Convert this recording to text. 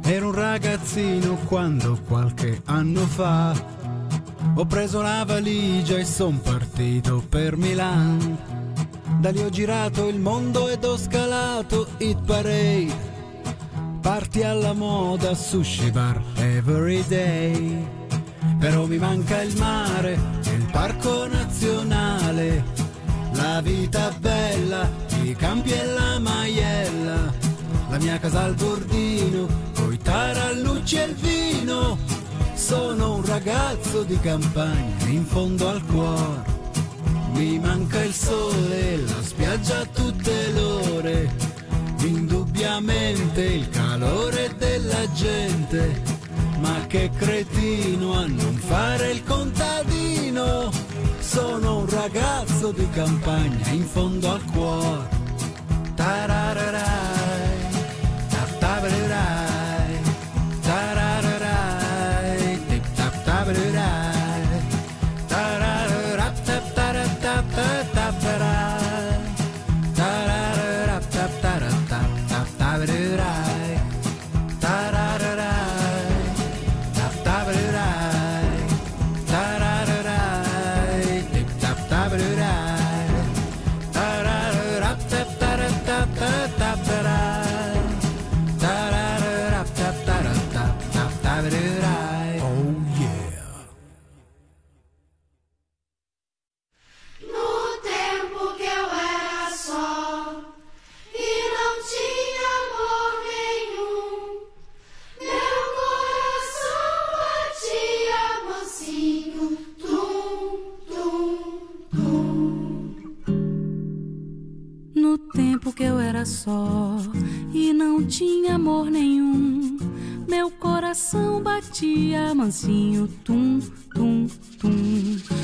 Ero un ragazzino quando qualche anno fa ho preso la valigia e son partito per Milan. Da lì ho girato il mondo ed ho scalato Hit Parade, party alla moda, sushi bar every day. Però mi manca il mare, il parco nazionale, la vita bella, i campi e la maiella, la mia casa al bordino, coi tarallucci e il vino. Sono un ragazzo di campagna in fondo al cuore, mi manca il sole, la spiaggia a tutte le ore, indubbiamente il calore della gente, ma che cretino a non fare il contadino. Sono un ragazzo di campagna in fondo al cuore. Tarararai, tattabarai, tarararai, tip-tattabarai, tarararattaptarataptarai, tarararattaptarataptarai, tarararai, tattabarai, tarararai, tip-tattabarai, tarararattaptarataptarai. Oh yeah. No tempo que eu era só e não tinha amor nenhum, meu coração batia mansinho, tum, tum, tum. No tempo que eu era só e não tinha amor nenhum, meu coração batia mansinho, tum, tum, tum.